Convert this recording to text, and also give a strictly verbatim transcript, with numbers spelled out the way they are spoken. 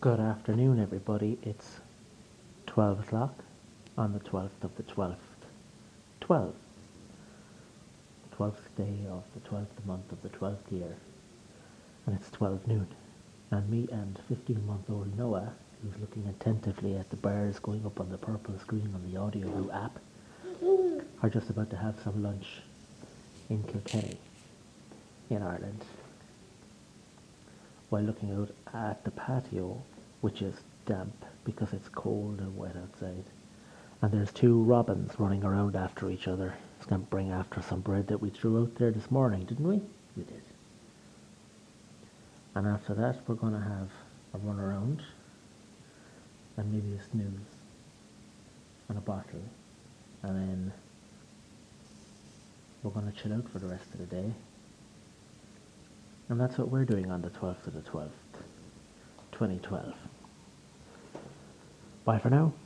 Good afternoon, everybody. It's twelve o'clock on the twelfth of the twelfth. twelve. The twelfth day of the twelfth month of the twelfth year. And it's twelve noon. And me and fifteen-month-old Noah, who's looking attentively at the bars going up on the purple screen on the Audioboo app, are just about to have some lunch in Kilkenny, in Ireland, while looking out at the patio, which is damp because it's cold and wet outside. And there's two robins running around after each other. It's going to bring after some bread that we threw out there this morning, didn't we? We did. And after that, we're going to have a run around and maybe a snooze and a bottle. And then we're going to chill out for the rest of the day. And that's what we're doing on the twelfth of the twelfth, twenty twelve. Bye for now.